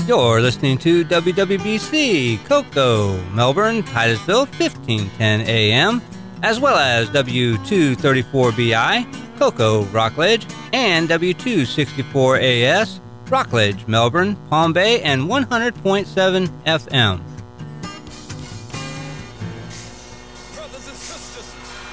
You're listening to WWBC, Cocoa, Melbourne, Titusville, 1510 AM, as well as W234BI, Cocoa, Rockledge, and W264AS, Rockledge, Melbourne, Palm Bay, and 100.7 FM. Brothers and sisters,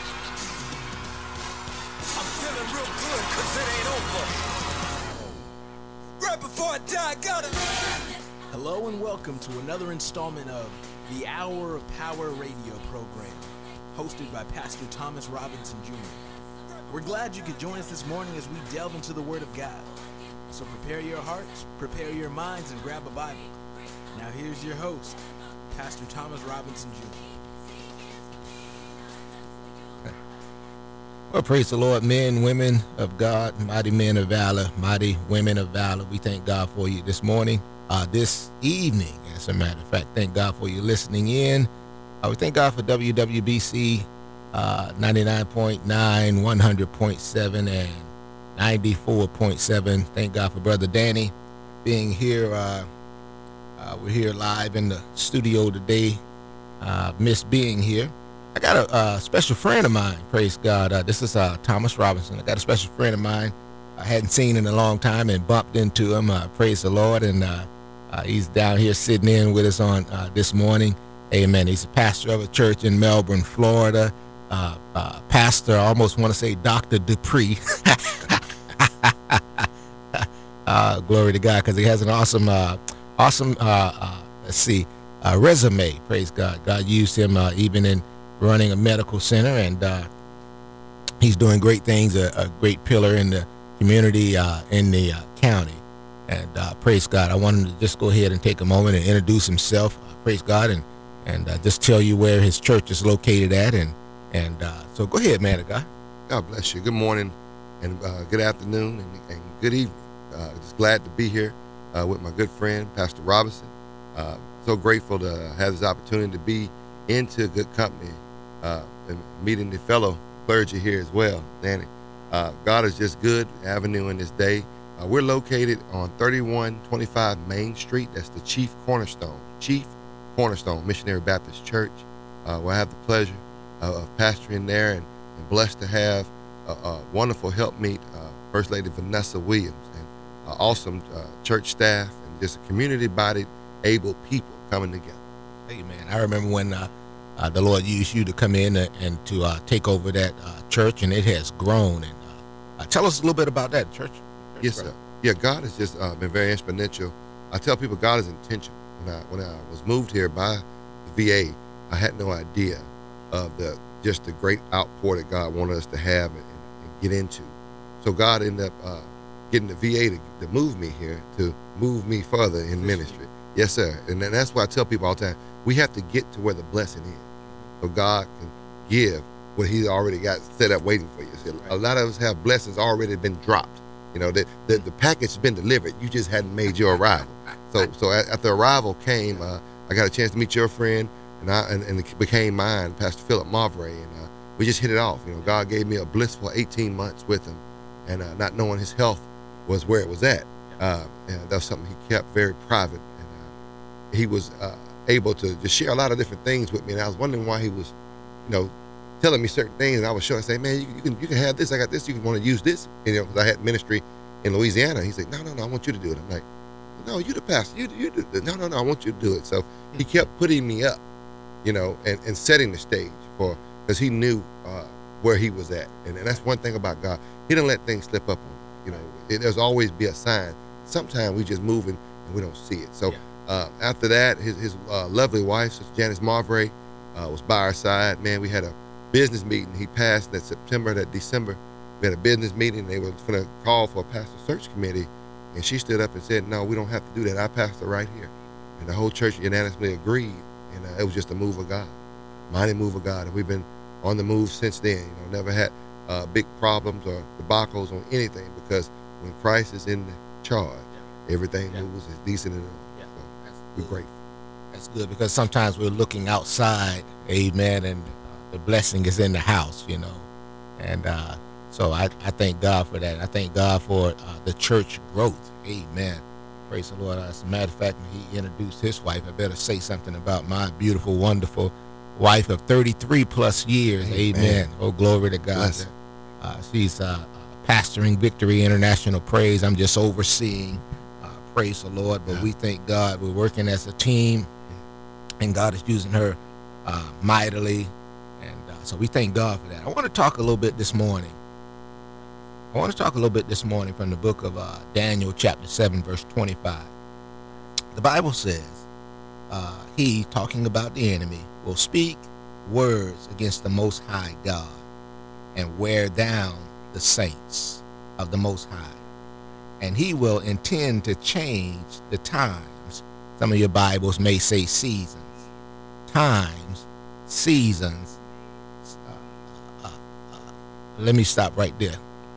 I'm feeling real good cause it ain't over. Right before I die, I gotta... Hello and welcome to another installment of the Hour of Power radio program, hosted by Pastor Thomas Robinson Jr. We're glad you could join us this morning as we delve into the Word of God. So prepare your hearts, prepare your minds, and grab a Bible. Now here's your host, Pastor Thomas Robinson Jr. Well, praise the Lord, men, women of God, mighty men of valor, mighty women of valor. We thank God for you this morning, this evening, as a matter of fact. Thank God for you listening in. We thank God for WWBC 99.9, 100.7, and 94.7. Thank God for Brother Danny being here. We're here live in the studio today. Miss being here. I got a special friend of mine, praise God. This is Thomas Robinson. I got a special friend of mine I hadn't seen in a long time and bumped into him, praise the Lord. And he's down here sitting in with us on this morning. Amen. He's a pastor of a church in Melbourne, Florida. Pastor, I almost want to say Dr. Dupree. Glory to God, because he has an awesome, resume, praise God. God used him even in running a medical center, and he's doing great things, a great pillar in the community, in the county. And praise God, I want him to just go ahead and take a moment and introduce himself, praise God, and just tell you where his church is located at. And so go ahead, man of God. God bless you. Good morning and good afternoon and good evening. Just glad to be here with my good friend, Pastor Robinson. So grateful to have this opportunity to be into good company and meeting the fellow clergy here as well, Danny. God is just good avenue in this day. We're located on 3125 Main Street. That's the Chief Cornerstone Missionary Baptist Church. We'll have the pleasure of pastoring there and blessed to have a wonderful helpmeet, First Lady Vanessa Williams, and awesome church staff, and just a community-bodied, able people coming together. Amen. I remember when the Lord used you to come in and to take over that church, and it has grown. And tell us a little bit about that church. Yes, sir. Yeah, God has just been very exponential. I tell people God is intentional. When I was moved here by the VA, I had no idea of the great outpour that God wanted us to have and get into. So God ended up getting the VA to move me here, to move me further in ministry. Yes, sir. And that's why I tell people all the time, we have to get to where the blessing is, so God can give what He's already got set up waiting for you. See, a lot of us have blessings already been dropped. You know, the package has been delivered. You just hadn't made your arrival. So after arrival came, I got a chance to meet your friend, and it became mine, Pastor Philip Marbury, and we just hit it off. You know, God gave me a blissful 18 months with him, and not knowing his health was where it was at. And that's something he kept very private, and he was able to just share a lot of different things with me. And I was wondering why he was, telling me certain things, and I was showing, say, man, you can have this. I got this. You can want to use this, because I had ministry in Louisiana. He said, no, I want you to do it. I'm like, no, you the pastor. You do it. No, I want you to do it. So he kept putting me up, and setting the stage because he knew where he was at. And that's one thing about God. He didn't let things slip up on him. There's always be a sign. Sometimes we just moving and we don't see it. So after that, his lovely wife, Sister Janice Marbury, was by our side. Man, we had a business meeting. He passed that December. We had a business meeting. They were going to call for a pastor search committee. And she stood up and said, no, we don't have to do that. I pastor right here. And the whole church unanimously agreed. And it was just a move of God, mighty move of God. And we've been on the move since then. Never had big problems or debacles on anything, because when Christ is in charge, everything moves as decent and all. So we're grateful. That's good, because sometimes we're looking outside, amen, and the blessing is in the house, And so I thank God for that. I thank God for the church growth, amen. Praise the Lord. As a matter of fact, when he introduced his wife, I better say something about my beautiful, wonderful wife of 33 plus years. Amen. Oh, glory to God. She's pastoring Victory International Praise. I'm just overseeing. Praise the Lord. But we thank God. We're working as a team, and God is using her mightily. And so we thank God for that. I want to talk a little bit this morning. from the book of Daniel chapter 7, verse 25. The Bible says, he, talking about the enemy, will speak words against the Most High God and wear down the saints of the Most High. And he will intend to change the times. Some of your Bibles may say seasons. Times, seasons. Let me stop right there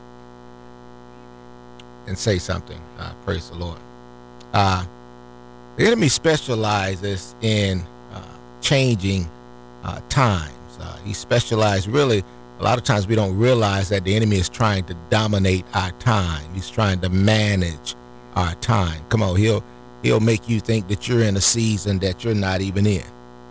and say something. Praise the Lord. The enemy specializes in changing times. He specializes really. A lot of times we don't realize that the enemy is trying to dominate our time. He's trying to manage our time. Come on, he'll make you think that you're in a season that you're not even in.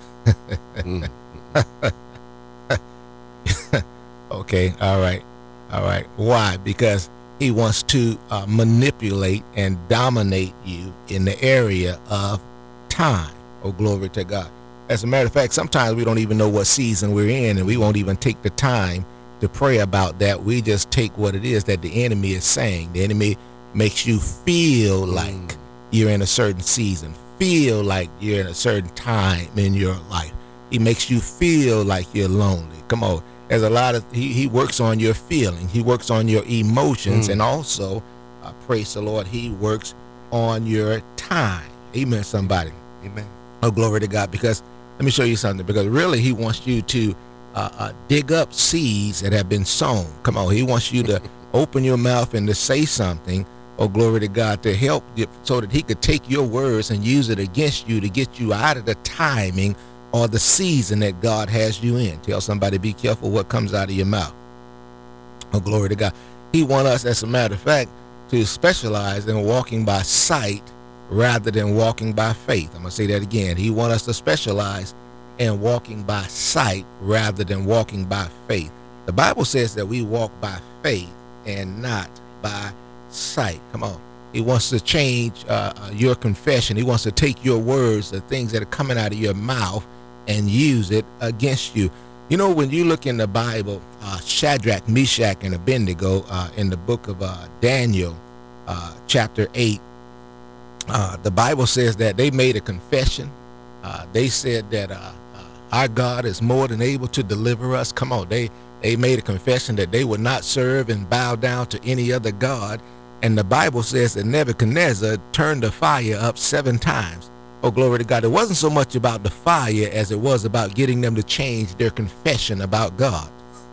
Okay, all right. Why? Because he wants to manipulate and dominate you in the area of time. Oh, glory to God. As a matter of fact, sometimes we don't even know what season we're in, and we won't even take the time to pray about that. We just take what it is that the enemy is saying. The enemy makes you feel like you're in a certain season, feel like you're in a certain time in your life. He makes you feel like you're lonely. Come on. There's a lot of, he works on your feelings. He works on your emotions, and also, praise the Lord, he works on your time. Amen, somebody. Amen. Oh, glory to God. Because let me show you something. Because really, he wants you to dig up seeds that have been sown. Come on. He wants you to open your mouth and to say something. Oh, glory to God, to help you, so that he could take your words and use it against you to get you out of the timing or the season that God has you in. Tell somebody, be careful what comes out of your mouth. Oh, glory to God. He wants us, as a matter of fact, to specialize in walking by sight rather than walking by faith. I'm going to say that again. He wants us to specialize in walking by sight rather than walking by faith. The Bible says that we walk by faith and not by sight. Come on. He wants to change your confession. He wants to take your words, the things that are coming out of your mouth, and use it against you. You know, when you look in the Bible, Shadrach, Meshach, and Abednego, in the book of Daniel, chapter 8, the Bible says that they made a confession. They said that our God is more than able to deliver us. Come on, they made a confession that they would not serve and bow down to any other God. And the Bible says that Nebuchadnezzar turned the fire up 7 times. Oh, glory to God. It wasn't so much about the fire as it was about getting them to change their confession about God.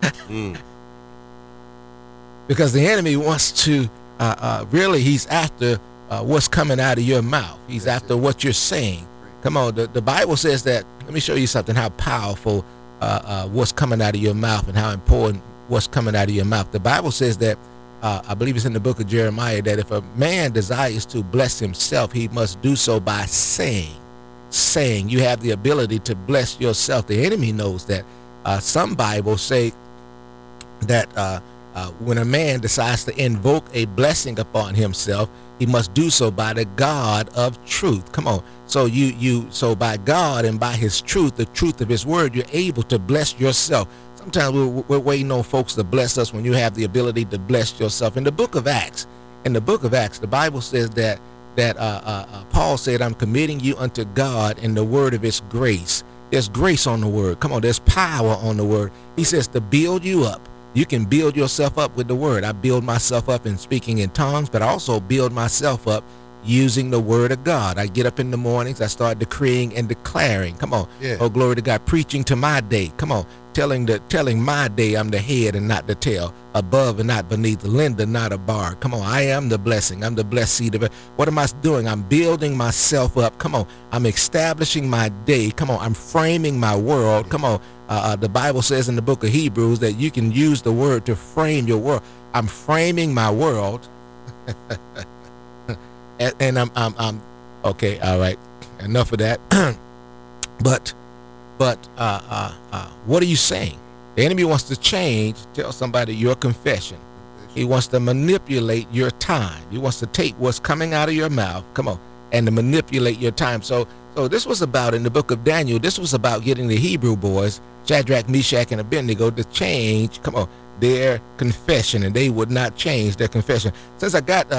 Because the enemy wants to, really, he's after what's coming out of your mouth. He's after what you're saying. Come on, the Bible says that. Let me show you something, how powerful what's coming out of your mouth and how important what's coming out of your mouth. The Bible says that, I believe it's in the book of Jeremiah, that if a man desires to bless himself, he must do so by saying. You have the ability to bless yourself. The enemy knows that. Some Bibles say that when a man decides to invoke a blessing upon himself, he must do so by the God of truth. Come on. So so by God and by his truth, the truth of his word, you're able to bless yourself. Sometimes we're waiting on folks to bless us when you have the ability to bless yourself. In the book of Acts, the Bible says that Paul said, I'm committing you unto God in the word of his grace. There's grace on the word. Come on, there's power on the word. He says to build you up. You can build yourself up with the word. I build myself up in speaking in tongues, but I also build myself up using the word of God. I get up in the mornings, I start decreeing and declaring. Come on. Yeah. Oh, glory to God. Preaching to my day. Come on. Telling my day I'm the head and not the tail, above and not beneath, lender, not a bar. Come on, I am the blessing. I'm the blessed seed of it. What am I doing? I'm building myself up. Come on, I'm establishing my day. Come on, I'm framing my world. Come on, the Bible says in the book of Hebrews that you can use the word to frame your world. I'm framing my world. and I'm okay. All right, enough of that. but what are you saying? The enemy wants to change. Tell somebody your confession. He wants to manipulate your time. He wants to take what's coming out of your mouth. Come on, and to manipulate your time. So this was about, in the book of Daniel, this was about getting the Hebrew boys, Shadrach, Meshach, and Abednego, to change, come on, their confession, and they would not change their confession. Since I got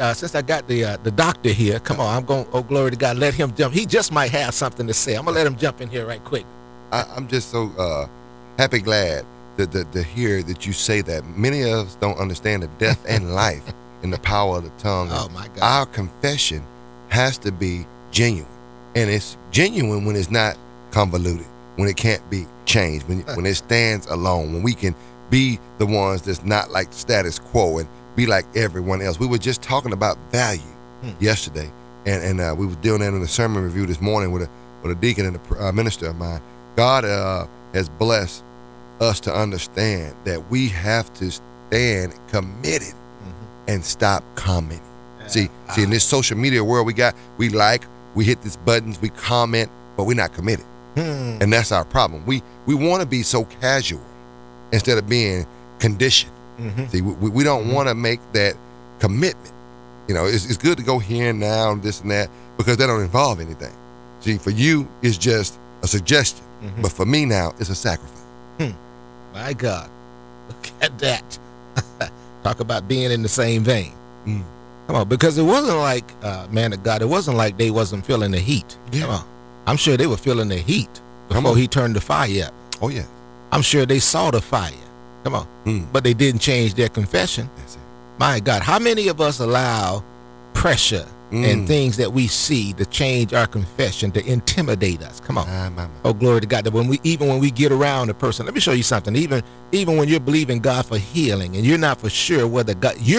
the doctor here, come on, I'm going, oh, glory to God, let him jump. He just might have something to say. I'm going to let him jump in here right quick. I'm just so glad to hear that you say that. Many of us don't understand the death and life and the power of the tongue. Oh, my God. Our confession has to be genuine. And it's genuine when it's not convoluted, when it can't be changed, when it stands alone, when we can be the ones that's not like status quo and be like everyone else. We were just talking about value yesterday, and we were doing that in the sermon review this morning with a deacon and a minister of mine. God has blessed us to understand that we have to stand committed and stop commenting. See, in this social media world we hit these buttons, we comment, but we're not committed. And that's our problem. We want to be so casual instead of being conditioned. See, we don't want to make that commitment. You know, it's good to go here and now and this and that, because that don't involve anything. See, for you, it's just a suggestion. But for me now, it's a sacrifice. My God, look at that. Talk about being in the same vein. Come on, because it wasn't like, man of God, it wasn't like they wasn't feeling the heat. Yeah. Come on. I'm sure they were feeling the heat before he turned the fire up. Oh, yeah. I'm sure they saw the fire. Come on. But they didn't change their confession. That's it. My God, how many of us allow pressure and things that we see to change our confession, to intimidate us? Come on. Oh, glory to God. That when we get around a person, let me show you something. Even when you're believing God for healing and you're not for sure whether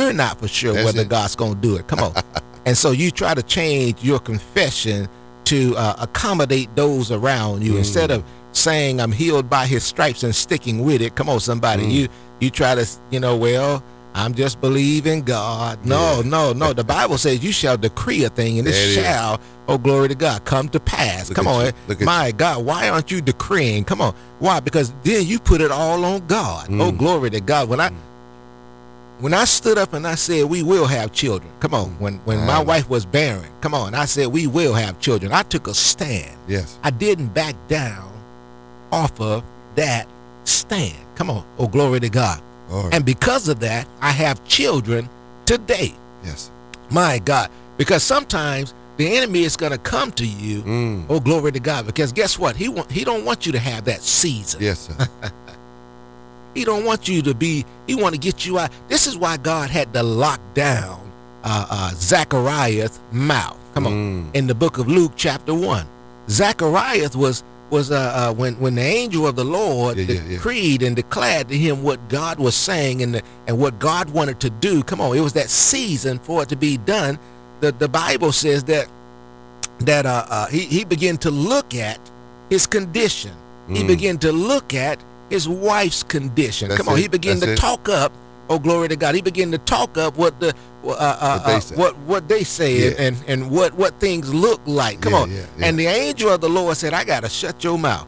God's going to do it. Come on. And so you try to change your confession to accommodate those around you instead of saying I'm healed by his stripes and sticking with it. Come on, somebody. You try to, well, I'm just believing God. No. The Bible says you shall decree a thing, and it shall, oh, glory to God, come to pass. Come on. My God, why aren't you decreeing? Come on. Why? Because then you put it all on God. Oh, glory to God. When I stood up and I said we will have children, come on, when my wife was barren, come on, I said we will have children. I took a stand. Yes. I didn't back down off of that stand. Come on. Oh, glory to God. Lord. And because of that, I have children today. Yes. My God. Because sometimes the enemy is going to come to you. Oh, glory to God. Because guess what? He don't want you to have that season. Yes, sir. He don't want you to be, he want to get you out. This is why God had to lock down Zachariah's mouth. Come on. In the book of Luke chapter 1. Zacharias was when the angel of the Lord decreed and declared to him what God was saying and what God wanted to do. Come on, it was that season for it to be done. The Bible says that he began to look at his condition. He began to look at his wife's condition. Come on, he began to talk up. Oh, glory to God! He began to talk up what they said and what things look like. Come on. And the angel of the Lord said, I gotta shut your mouth.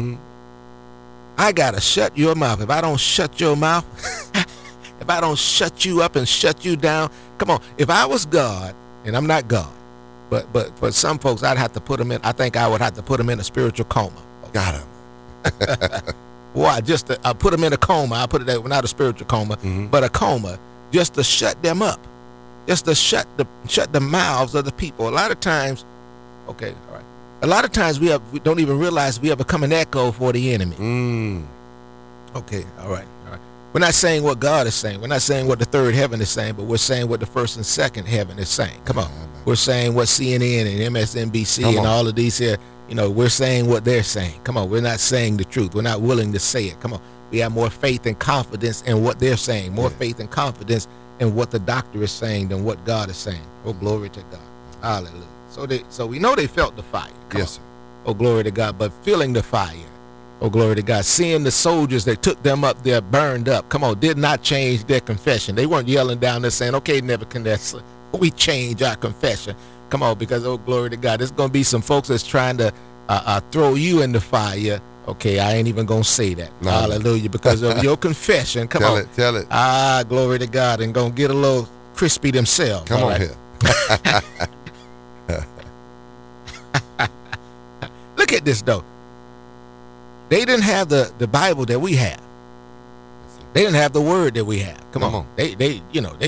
I gotta shut your mouth. If I don't shut your mouth, if I don't shut you up and shut you down, come on. If I was God, and I'm not God, but for some folks, I'd have to put them in. I think I would have to put them in a spiritual coma. Got him. Why? I put them in a coma. I put it that, not a spiritual coma, but a coma, just to shut them up, just to shut the mouths of the people. A lot of times, okay, all right. A lot of times we don't even realize we have become an echo for the enemy. Okay, all right. We're not saying what God is saying. We're not saying what the third heaven is saying, but we're saying what the first and second heaven is saying. Come on. We're saying what CNN and MSNBC and all of these here, we're saying what they're saying. Come on. We're not saying the truth. We're not willing to say it. Come on. We have more faith and confidence in what they're saying, more faith and confidence in what the doctor is saying than what God is saying. Oh, glory to God. Hallelujah. So we know they felt the fire. Come on. Sir. Oh, glory to God. But feeling the fire. Oh, glory to God. Seeing the soldiers that took them up there burned up. Come on. Did not change their confession. They weren't yelling down there saying, okay, Nebuchadnezzar, we change our confession. Come on, because, oh, glory to God, there's going to be some folks that's trying to throw you in the fire. Okay, I ain't even going to say that. No. Hallelujah. Because of your confession. Come on. Tell it. Glory to God. And going to get a little crispy themselves. Come on right? here. Look at this, though. They didn't have the Bible that we have. They didn't have the word that we have. Come on. They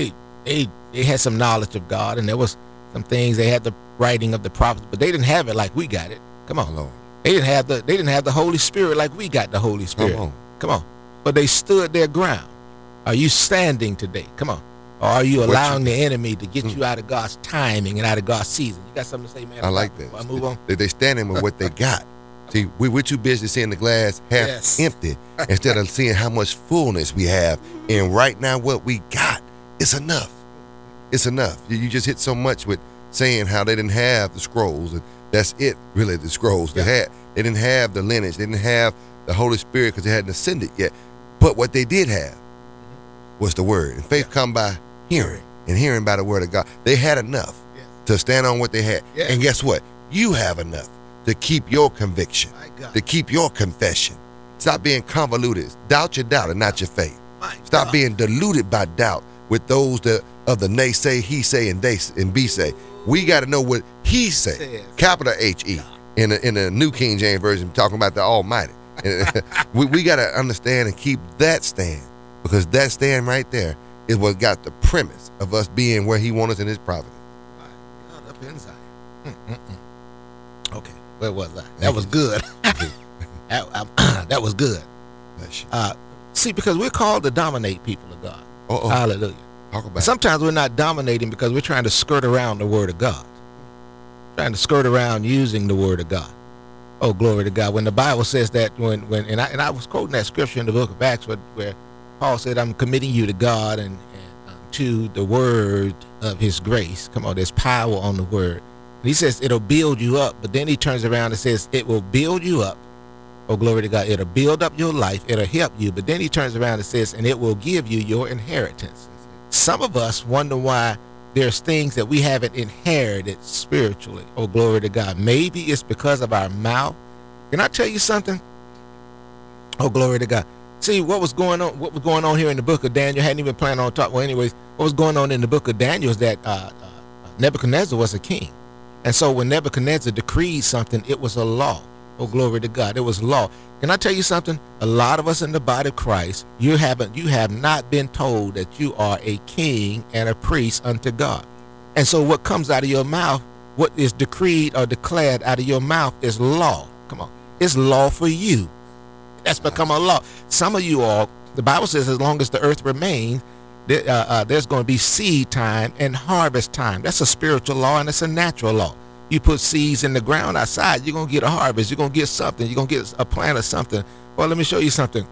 had some knowledge of God, and there was some things. They had the writing of the prophets, but they didn't have it like we got it. Come on. Lord. They didn't have the Holy Spirit like we got the Holy Spirit. Come on. But they stood their ground. Are you standing today? Come on. Or are you allowing the enemy to get you out of God's timing and out of God's season? You got something to say, man? I like that. I move on. They standing with what they got. See, we're too busy seeing the glass half empty instead of seeing how much fullness we have. And right now, what we got is enough. It's enough. You just hit so much with saying how they didn't have the scrolls, and that's it, really, the scrolls. They didn't have the lineage. They didn't have the Holy Spirit because they hadn't ascended yet. But what they did have was the word. And faith come by hearing, and hearing by the word of God. They had enough to stand on what they had. And guess what? You have enough to keep your conviction, to keep your confession. Stop being convoluted. Doubt your doubt and not your faith. Stop being diluted by doubt with those that of the naysay, he say, and they and be say. We got to know what he say, capital H-E, in the New King James Version, talking about the Almighty. we got to understand and keep that stand, because that stand right there is what got the premise of us being where he wants us in his providence. God, up inside. Okay. Where was I? That was good. That was good. See, because we're called to dominate people of God. Hallelujah. Talk about Sometimes we're not dominating because we're trying to skirt around the word of God. Trying to skirt around using the word of God. Oh, glory to God. When the Bible says that, and I was quoting that scripture in the book of Acts where Paul said, I'm committing you to God and to the word of his grace. Come on, there's power on the word. And he says it'll build you up, but then he turns around and says it will build you up. Oh, glory to God. It'll build up your life. It'll help you. But then he turns around and says, and it will give you your inheritance. Some of us wonder why there's things that we haven't inherited spiritually. Oh, glory to God. Maybe it's because of our mouth. Can I tell you something? Oh, glory to God. See, what was going on here in the book of Daniel, hadn't even planned on talking. Well, anyways, what was going on in the book of Daniel is that Nebuchadnezzar was a king. And so when Nebuchadnezzar decreed something, it was a law. Oh, glory to God. It was law. Can I tell you something? A lot of us in the body of Christ, you have not been told that you are a king and a priest unto God. And so what comes out of your mouth, what is decreed or declared out of your mouth is law. Come on. It's law for you. That's become a law. Some of you all, the Bible says as long as the earth remains, there's going to be seed time and harvest time. That's a spiritual law and it's a natural law. You put seeds in the ground outside, you're going to get a harvest. You're going to get something. You're going to get a plant or something. Well, let me show you something.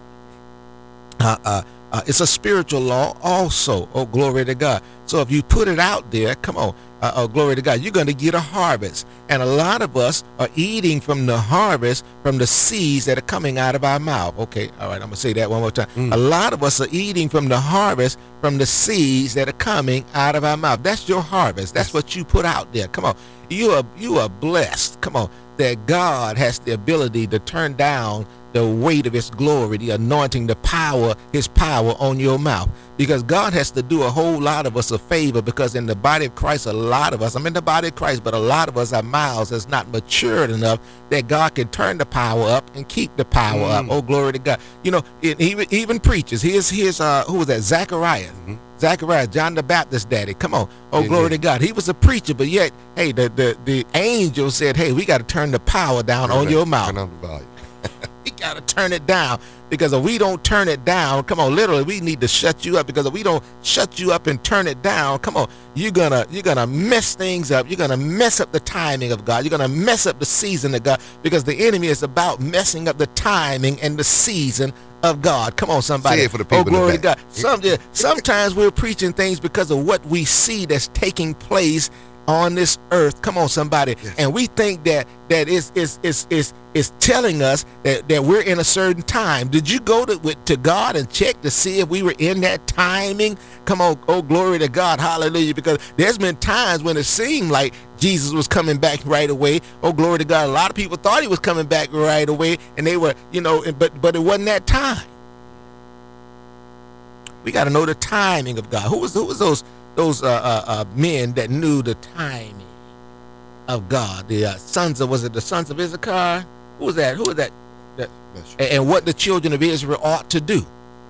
It's a spiritual law also. Oh, glory to God. So if you put it out there, come on. Oh, glory to God. You're going to get a harvest. And a lot of us are eating from the harvest, from the seeds that are coming out of our mouth. Okay. All right. I'm going to say that one more time. A lot of us are eating from the harvest, from the seeds that are coming out of our mouth. That's your harvest. That's what you put out there. Come on. You are blessed. Come on. That God has the ability to turn down the weight of his glory, the anointing, the power, his power on your mouth. Because God has to do a whole lot of us a favor, because in the body of Christ, a lot of us, I'm in the body of Christ, but a lot of us, our mouths is not matured enough that God can turn the power up and keep the power up. Oh, glory to God. You know, even preachers. Here's who was that? Zachariah. Zachariah, John the Baptist daddy. Come on. Oh, glory to God. He was a preacher, but yet, hey, the angel said, hey, we got to turn the power down on your mouth. Turn on the volume. We got to turn it down, because if we don't turn it down, come on, literally, we need to shut you up, because if we don't shut you up and turn it down, come on, you're gonna mess things up. You're gonna mess up the timing of God. You're gonna mess up the season of God, because the enemy is about messing up the timing and the season of God. Come on, somebody. Say it for the people. Oh, glory to God. Sometimes we're preaching things because of what we see that's taking place on this earth. Come on, somebody. Yes. And we think that is telling us that we're in a certain time. Did you go to God and check to see if we were in that timing? Come on, oh glory to God, hallelujah. Because there's been times when it seemed like Jesus was coming back right away. Oh glory to God. A lot of people thought he was coming back right away, and they were, but it wasn't that time. We got to know the timing of God. Who was those men that knew the timing of God? The sons of Issachar? Who was that? And what the children of Israel ought to do.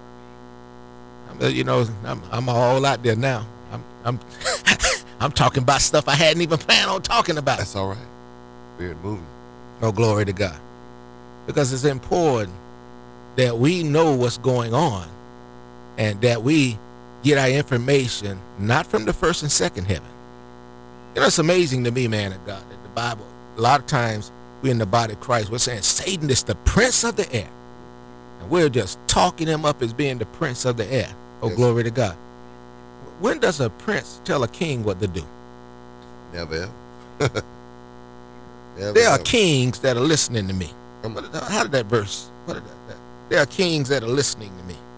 I'm all out there now. I'm I'm talking about stuff I hadn't even planned on talking about. That's all right. Weird movie. Oh, glory to God. Because it's important that we know what's going on and that we get our information not from the first and second heaven. It's amazing to me, man of God, that the Bible, a lot of times we in the body of Christ, we're saying Satan is the prince of the air. And we're just talking him up as being the prince of the air. Oh, yes. Glory to God. When does a prince tell a king what to do? Never. There are kings that are listening to me. How did that verse? There are kings that are listening to me.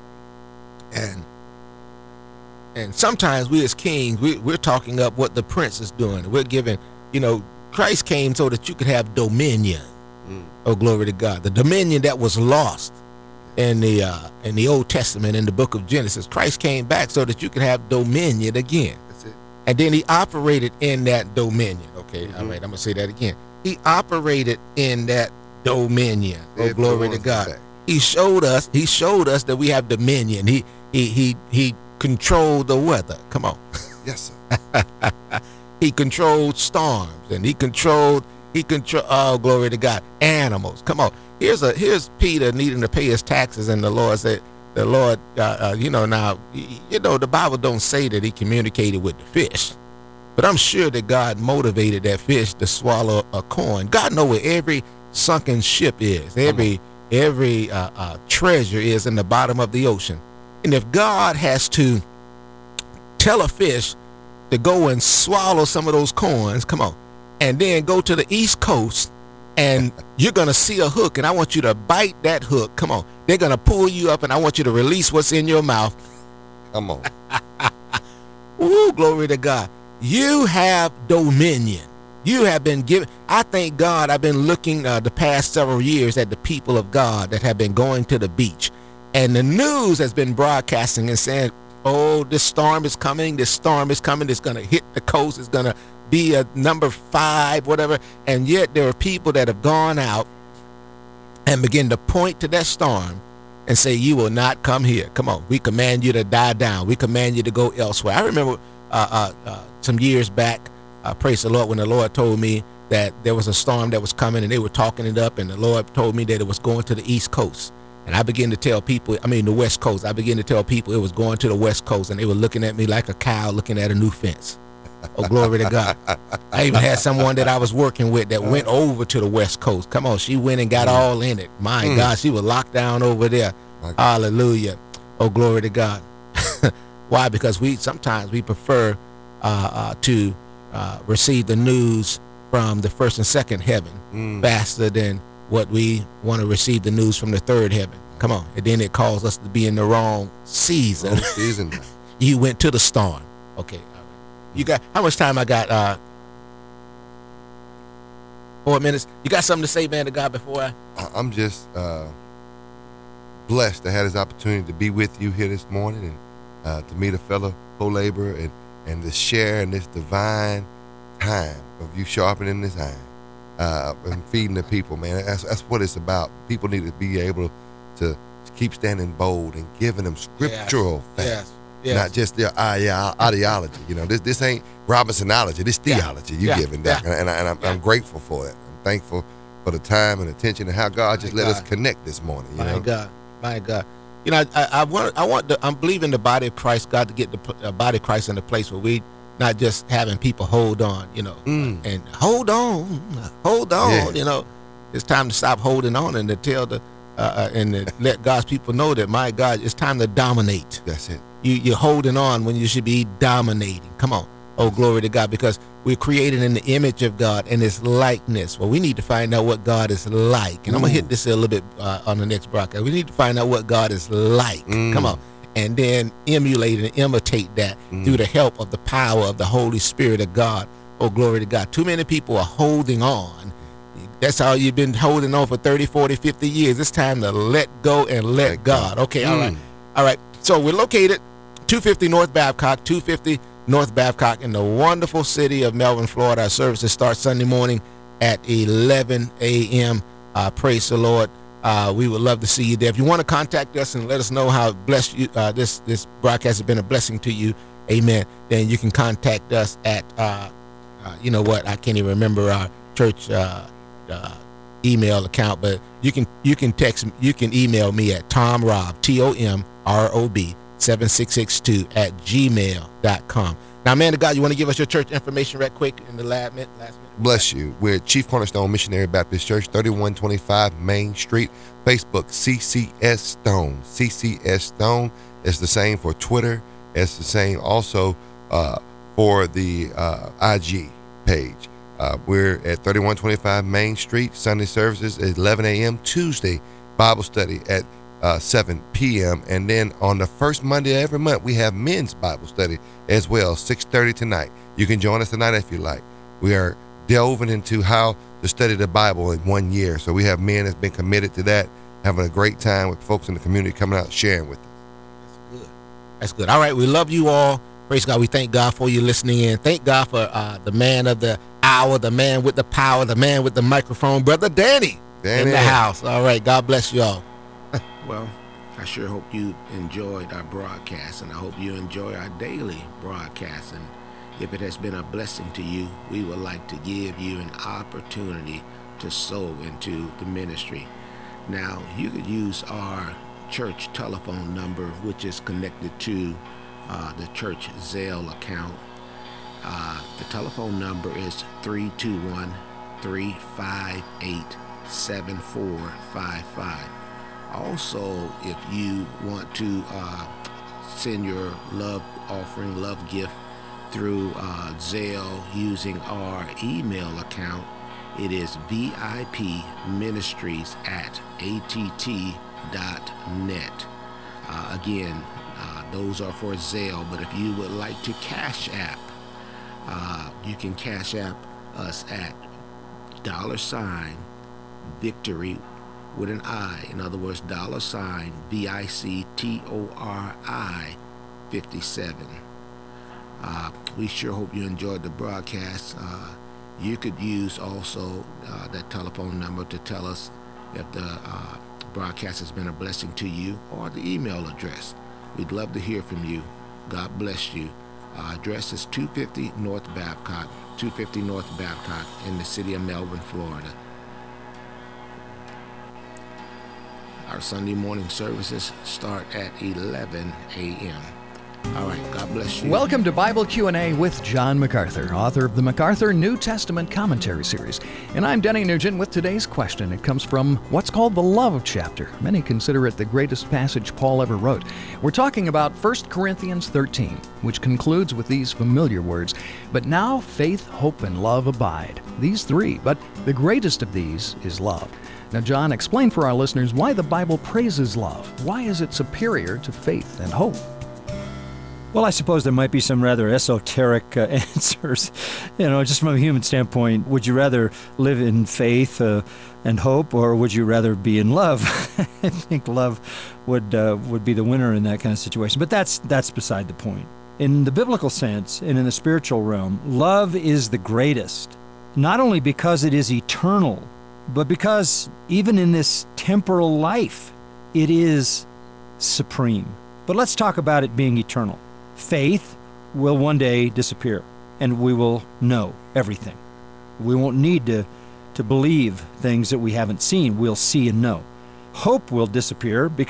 And sometimes we as kings, we're talking up what the prince is doing. We're giving, Christ came so that you could have dominion. Oh, glory to God. The dominion that was lost in the Old Testament, in the book of Genesis. Christ came back so that you could have dominion again. That's it. And then he operated in that dominion. Okay, all right, I'm going to say that again. He operated in that dominion. Oh, glory to God. He showed us that we have dominion. He controlled the weather. Come on. Yes, sir. He controlled storms, and he controlled, oh, glory to God, animals. Come on. Here's Peter needing to pay his taxes, and the Lord said, now, the Bible don't say that he communicated with the fish, but I'm sure that God motivated that fish to swallow a coin. God knows where every sunken ship is, every treasure is in the bottom of the ocean. And if God has to tell a fish to go and swallow some of those coins, come on, and then go to the East Coast, and you're going to see a hook, and I want you to bite that hook. Come on. They're going to pull you up, and I want you to release what's in your mouth. Come on. Ooh, glory to God. You have dominion. You have been given. I thank God I've been looking the past several years at the people of God that have been going to the beach. And the news has been broadcasting and saying, oh, this storm is coming. This storm is coming. It's going to hit the coast. It's going to be a number 5, whatever. And yet there are people that have gone out and begin to point to that storm and say, you will not come here. Come on. We command you to die down. We command you to go elsewhere. I remember some years back, praise the Lord, when the Lord told me that there was a storm that was coming and they were talking it up, and the Lord told me that it was going to the East Coast. And I began to tell people, the West Coast. I began to tell people it was going to the West Coast, and they were looking at me like a cow looking at a new fence. Oh, glory to God. I even had someone that I was working with that went over to the West Coast. Come on, she went and got all in it. My God, she was locked down over there. Hallelujah. Oh, glory to God. Why? Because sometimes we prefer to receive the news from the first and second heaven faster than what we want to receive the news from the third heaven. Come on. And then it calls us to be in the wrong season. Wrong season. You went to the storm. Okay. You got, how much time I got? 4 minutes. You got something to say, man, to God, before I'm just blessed to have this opportunity to be with you here this morning, and to meet a fellow co-laborer, and to share in this divine time of you sharpening this iron and feeding the people, man. That's what it's about. People need to be able to keep standing bold and giving them scriptural facts. Yes. Not just their ideology. This ain't Robinsonology. This theology you're giving that, and I'm grateful for it. I'm thankful for the time and attention and how God just let us connect this morning. My God. I'm believing the body of Christ, God, to get the body of Christ in a place where we not just having people hold on, and hold on. Yeah. It's time to stop holding on and to tell and to let God's people know that, my God, it's time to dominate. That's it. You're holding on when you should be dominating. Come on. Oh, glory to God, because we're created in the image of God and His likeness. Well, we need to find out what God is like. And I'm going to hit this a little bit on the next broadcast. We need to find out what God is like. Come on. And then emulate and imitate that through the help of the power of the Holy Spirit of God. Oh, glory to God. Too many people are holding on. That's how you've been holding on for 30, 40, 50 years. It's time to let go and let God. Okay, all right. All right. So we're located 250 North Babcock, 250 North Babcock in the wonderful city of Melbourne, Florida. Our services start Sunday morning at 11 a.m. Praise the Lord. We would love to see you there. If you want to contact us and let us know how blessed you, this broadcast has been a blessing to you, amen, then you can contact us at, you know what, I can't even remember our church email account, but you can email me at tomrob, TOMROB, 7662 at gmail.com. Now, man of God, you want to give us your church information right quick in the last minute? Bless you. We're at Chief Cornerstone Missionary Baptist Church, 3125 Main Street. Facebook, CCS Stone. CCS Stone. It's the same for Twitter. It's the same also for the IG page. We're at 3125 Main Street. Sunday services at 11 a.m. Tuesday, Bible study at 7 p.m. And then on the first Monday of every month, we have men's Bible study as well, 6:30 tonight. You can join us tonight if you like. We are delving into how to study the Bible in 1 year. So we have men that's been committed to that, having a great time with folks in the community coming out sharing with us. That's good. That's good. All right, we love you all. Praise God. We thank God for you listening in. Thank God for the man of the hour, the man with the power, the man with the microphone, Brother Danny in the house. All right, God bless you all. Well, I sure hope you enjoyed our broadcast, and I hope you enjoy our daily broadcast. And if it has been a blessing to you, we would like to give you an opportunity to sow into the ministry. Now, you could use our church telephone number, which is connected to the church Zelle account. The telephone number is 321-358-7455. Also, if you want to send your love offering, love gift through Zelle using our email account, it is vipministries@att.net. Again, those are for Zelle, but if you would like to Cash App, you can Cash App us at $victory with an I. In other words, $VICTORI 57. We sure hope you enjoyed the broadcast. You could use also that telephone number to tell us if the broadcast has been a blessing to you, or the email address. We'd love to hear from you. God bless you. Address is 250 North Babcock, 250 North Babcock in the city of Melbourne, Florida. Our Sunday morning services start at 11 a.m. All right, God bless you. Welcome to Bible Q&A with John MacArthur, author of the MacArthur New Testament Commentary Series. And I'm Denny Nugent with today's question. It comes from what's called the Love chapter. Many consider it the greatest passage Paul ever wrote. We're talking about 1 Corinthians 13, which concludes with these familiar words, "But now faith, hope, and love abide. These three, but the greatest of these is love." Now, John, explain for our listeners why the Bible praises love. Why is it superior to faith and hope? Well, I suppose there might be some rather esoteric answers. Just from a human standpoint, would you rather live in faith and hope, or would you rather be in love? I think love would be the winner in that kind of situation. But that's beside the point. In the biblical sense and in the spiritual realm, love is the greatest, not only because it is eternal, but because even in this temporal life, it is supreme. But let's talk about it being eternal. Faith will one day disappear, and we will know everything. We won't need to believe things that we haven't seen. We'll see and know. Hope will disappear because